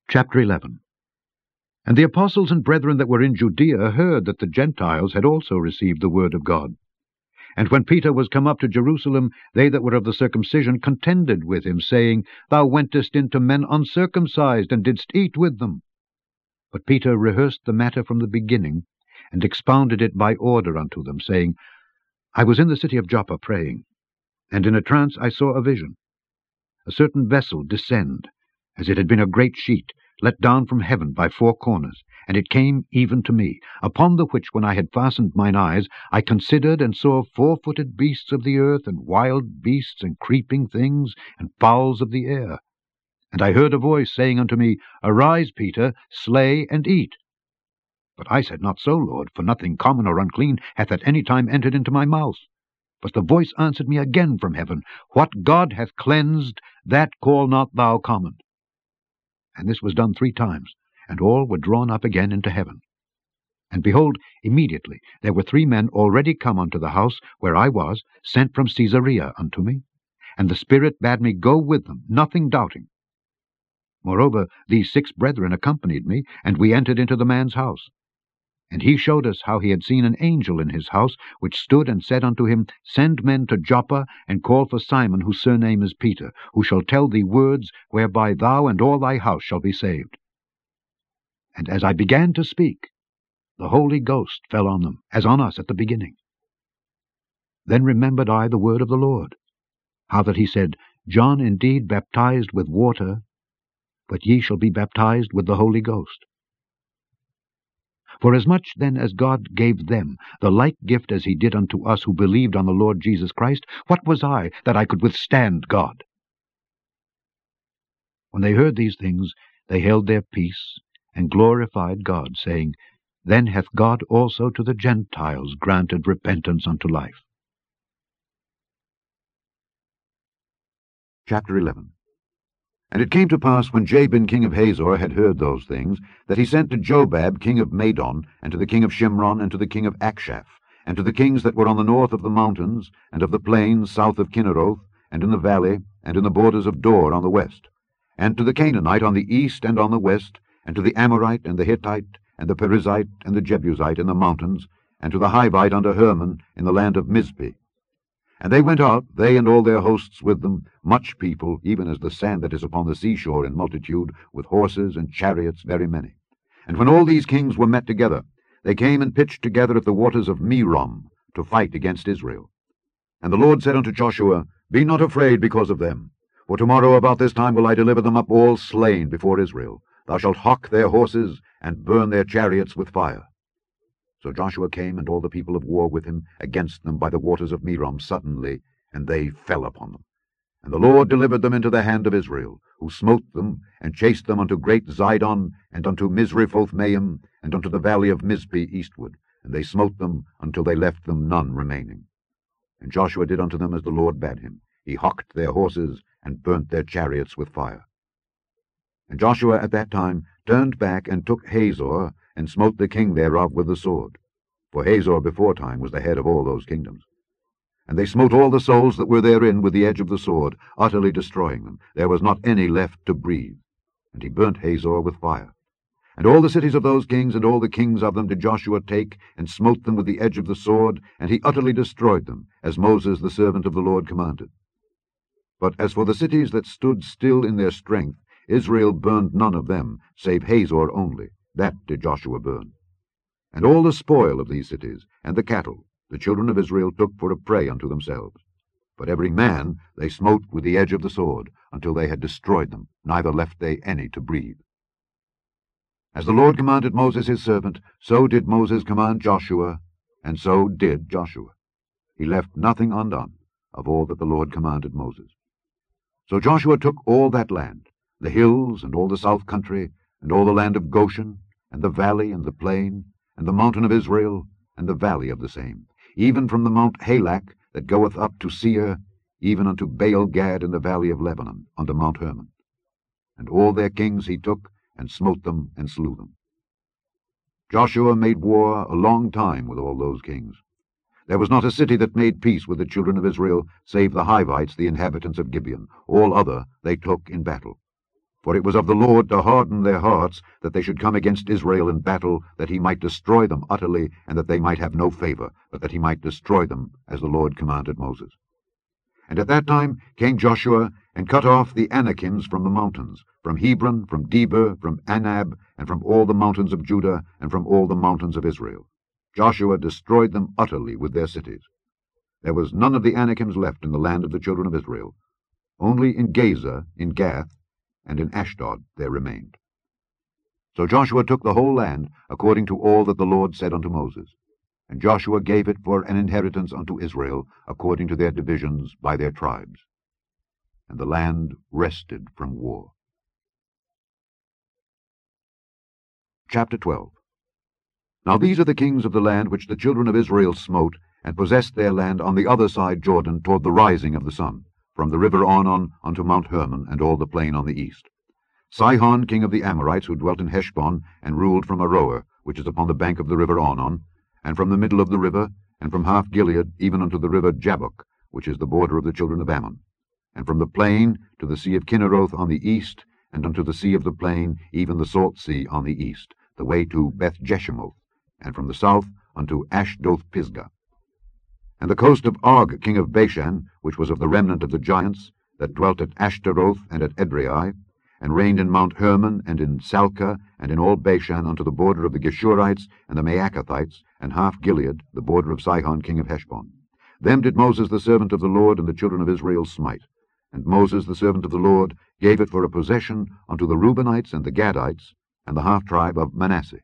Chapter 11. And the apostles and brethren that were in Judea heard that the Gentiles had also received the word of God. And when Peter was come up to Jerusalem, they that were of the circumcision contended with him, saying, Thou wentest in to men uncircumcised, and didst eat with them. But Peter rehearsed the matter from the beginning, and expounded it by order unto them, saying, I was in the city of Joppa praying, and in a trance I saw a vision, a certain vessel descend, as it had been a great sheet, let down from heaven by four corners, and it came even to me, upon the which when I had fastened mine eyes, I considered and saw 4-footed beasts of the earth, and wild beasts, and creeping things, and fowls of the air. And I heard a voice saying unto me, Arise, Peter, slay and eat. But I said, Not so, Lord, for nothing common or unclean hath at any time entered into my mouth. But the voice answered me again from heaven, What God hath cleansed, that call not thou common. And this was done 3 times, and all were drawn up again into heaven. And behold, immediately there were 3 men already come unto the house where I was, sent from Caesarea unto me, and the Spirit bade me go with them, nothing doubting. Moreover, these 6 brethren accompanied me, and we entered into the man's house. And he showed us how he had seen an angel in his house, which stood and said unto him, Send men to Joppa, and call for Simon, whose surname is Peter, who shall tell thee words whereby thou and all thy house shall be saved. And as I began to speak, the Holy Ghost fell on them, as on us at the beginning. Then remembered I the word of the Lord, how that he said, John indeed baptized with water, but ye shall be baptized with the Holy Ghost. Forasmuch then as God gave them the like gift as he did unto us who believed on the Lord Jesus Christ, what was I that I could withstand God? When they heard these things, they held their peace, and glorified God, saying, Then hath God also to the Gentiles granted repentance unto life. Chapter 11. And it came to pass, when Jabin king of Hazor had heard those things, that he sent to Jobab king of Madon, and to the king of Shimron, and to the king of Akshaph, and to the kings that were on the north of the mountains, and of the plains south of Kinneroth, and in the valley, and in the borders of Dor on the west, and to the Canaanite on the east and on the west, and to the Amorite, and the Hittite, and the Perizzite, and the Jebusite in the mountains, and to the Hivite under Hermon in the land of Mizpeh. And they went out, they and all their hosts with them, much people, even as the sand that is upon the seashore in multitude, with horses and chariots very many. And when all these kings were met together, they came and pitched together at the waters of Merom, to fight against Israel. And the Lord said unto Joshua, Be not afraid because of them, for tomorrow about this time will I deliver them up all slain before Israel. Thou shalt hock their horses, and burn their chariots with fire. So Joshua came, and all the people of war with him, against them by the waters of Merom suddenly, and they fell upon them. And the Lord delivered them into the hand of Israel, who smote them, and chased them unto great Zidon, and unto Misrephoth-maim, and unto the valley of Mizpeh eastward, and they smote them until they left them none remaining. And Joshua did unto them as the Lord bade him. He hocked their horses, and burnt their chariots with fire. And Joshua at that time turned back, and took Hazor, and smote the king thereof with the sword. For Hazor beforetime was the head of all those kingdoms. And they smote all the souls that were therein with the edge of the sword, utterly destroying them. There was not any left to breathe. And he burnt Hazor with fire. And all the cities of those kings, and all the kings of them, did Joshua take, and smote them with the edge of the sword, and he utterly destroyed them, as Moses the servant of the Lord commanded. But as for the cities that stood still in their strength, Israel burned none of them, save Hazor only. That did Joshua burn. And all the spoil of these cities, and the cattle, the children of Israel took for a prey unto themselves. But every man they smote with the edge of the sword, until they had destroyed them, neither left they any to breathe. As the Lord commanded Moses his servant, so did Moses command Joshua, and so did Joshua. He left nothing undone of all that the Lord commanded Moses. So Joshua took all that land, the hills, and all the south country, and all the land of Goshen, and the valley, and the plain, and the mountain of Israel, and the valley of the same, even from the Mount Halak that goeth up to Seir, even unto Baal-gad in the valley of Lebanon, unto Mount Hermon. And all their kings he took, and smote them, and slew them. Joshua made war a long time with all those kings. There was not a city that made peace with the children of Israel, save the Hivites, the inhabitants of Gibeon. All other they took in battle. For it was of the Lord to harden their hearts, that they should come against Israel in battle, that he might destroy them utterly, and that they might have no favor, but that he might destroy them, as the Lord commanded Moses. And at that time came Joshua, and cut off the Anakims from the mountains, from Hebron, from Debir, from Anab, and from all the mountains of Judah, and from all the mountains of Israel. Joshua destroyed them utterly with their cities. There was none of the Anakims left in the land of the children of Israel. Only in Gaza, in Gath, and in Ashdod there remained. So Joshua took the whole land, according to all that the Lord said unto Moses. And Joshua gave it for an inheritance unto Israel, according to their divisions by their tribes. And the land rested from war. Chapter 12. Now these are the kings of the land which the children of Israel smote, and possessed their land on the other side Jordan, toward the rising of the sun, from the river Arnon unto Mount Hermon, and all the plain on the east. Sihon king of the Amorites, who dwelt in Heshbon, and ruled from Aroer, which is upon the bank of the river Arnon, and from the middle of the river, and from half Gilead, even unto the river Jabbok, which is the border of the children of Ammon, and from the plain to the sea of Kinneroth on the east, and unto the sea of the plain, even the salt sea on the east, the way to Beth-Jeshemoth, and from the south unto Ashdoth-Pisgah. And the coast of Og king of Bashan, which was of the remnant of the giants, that dwelt at Ashtaroth and at Edrei, and reigned in Mount Hermon, and in Salcah, and in all Bashan, unto the border of the Geshurites and the Maacathites, and half Gilead, the border of Sihon king of Heshbon. Them did Moses the servant of the Lord and the children of Israel smite. And Moses the servant of the Lord gave it for a possession unto the Reubenites and the Gadites, and the half-tribe of Manasseh.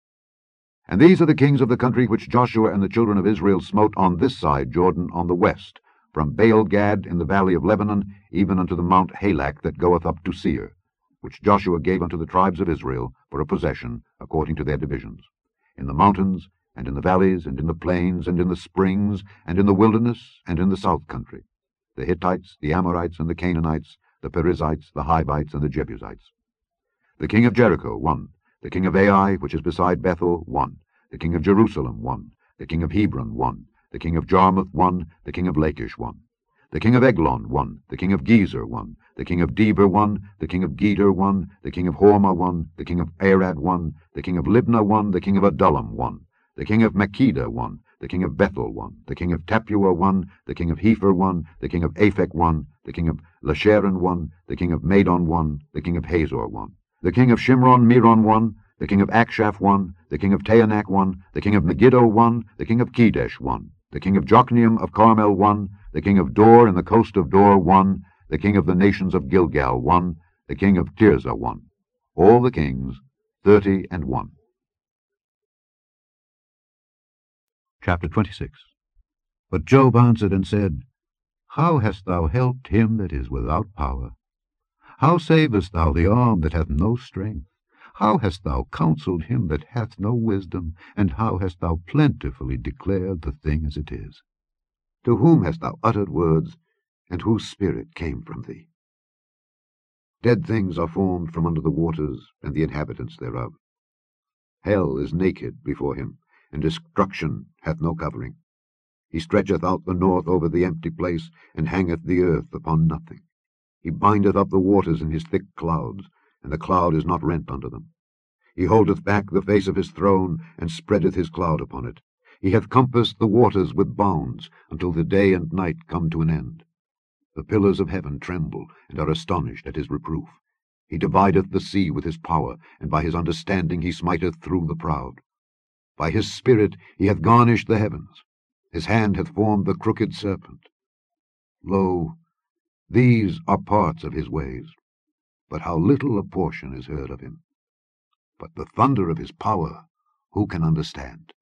And these are the kings of the country which Joshua and the children of Israel smote on this side Jordan on the west, from Baal-Gad in the valley of Lebanon, even unto the Mount Halak that goeth up to Seir, which Joshua gave unto the tribes of Israel for a possession, according to their divisions, in the mountains, and in the valleys, and in the plains, and in the springs, and in the wilderness, and in the south country, the Hittites, the Amorites, and the Canaanites, the Perizzites, the Hivites, and the Jebusites. The king of Jericho, 1. The king of Ai, which is beside Bethel, 1. The king of Jerusalem, 1. The king of Hebron, 1. The king of Jarmuth, 1. The king of Lachish, 1. The king of Eglon, 1. The king of Gezer, 1. The king of Debir, 1. The king of Geder, 1. The king of Hormah, 1. The king of Arad, 1. The king of Libnah, 1. The king of Adullam, 1. The king of Makkedah, 1. The king of Bethel, 1. The king of Tappuah, 1. The king of Hepher, 1. The king of Aphek, 1. The king of Lasharon, 1. The king of Madon, 1. The king of Hazor, 1. The king of Shimron-Meron, 1. The king of Akshaph, 1. The king of Taanach, 1. The king of Megiddo, 1. The king of Kedesh, 1. The king of Jokneam of Carmel, 1. The king of Dor in the coast of Dor, 1. The king of the nations of Gilgal, 1. The king of Tirzah, 1. All the kings, 31. Chapter 26. But Job answered and said, How hast thou helped him that is without power? How savest thou the arm that hath no strength? How hast thou counselled him that hath no wisdom? And how hast thou plentifully declared the thing as it is? To whom hast thou uttered words, and whose spirit came from thee? Dead things are formed from under the waters, and the inhabitants thereof. Hell is naked before him, and destruction hath no covering. He stretcheth out the north over the empty place, and hangeth the earth upon nothing. He bindeth up the waters in his thick clouds, and the cloud is not rent under them. He holdeth back the face of his throne, and spreadeth his cloud upon it. He hath compassed the waters with bounds, until the day and night come to an end. The pillars of heaven tremble, and are astonished at his reproof. He divideth the sea with his power, and by his understanding he smiteth through the proud. By his spirit he hath garnished the heavens. His hand hath formed the crooked serpent. Lo, these are parts of his ways, but how little a portion is heard of him. But the thunder of his power who can understand?